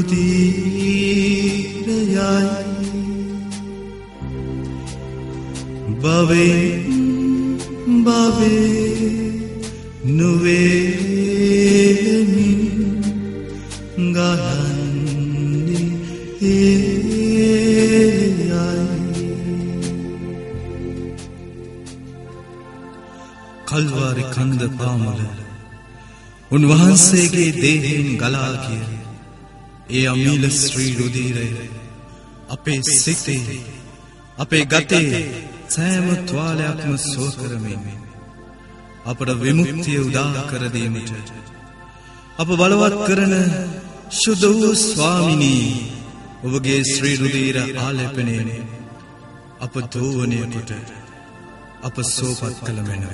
රුධිරයයි භවෙන් භවේ නුවේලමින් ගහන්නේ කල්වාරි කන්ද පාමුල උන්වහන්සේගේ දේහෙන් ගලා ගිය ඒ අමිල ශ්‍රී රුධිරය අපේ සිතේ අපේ ගතේ සෑම ත්වාලයක්ම සුව කරමින් අපට විමුක්තිය උදා කර දීමට අප බලවත් කරන ශුද්ධ වූ ස්වාමිනී ඔබගේ ශ්‍රී රුධිර ආලේපනයෙන් අප දෝවනය කොට අප සෝපත් කළ මැනව.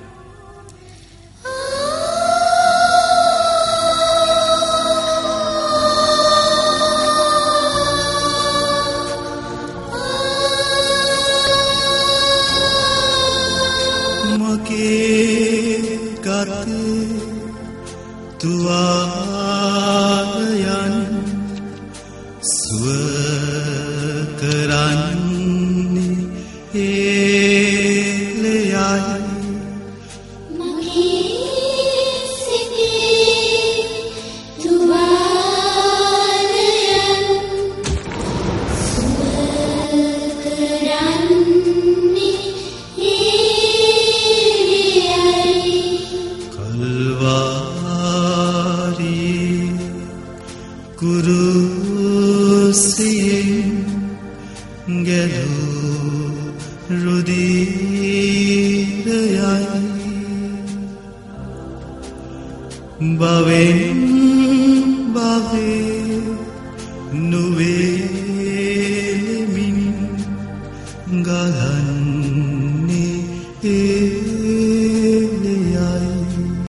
තුවාලයන් සුවකරන්නේ ඒලයයි මගේ සිතේ තුවාලයන් සුවකරන්නේ ඒලයයි කුරුසියෙන් ගැලූ රුධිරයයි භවෙන් භවේ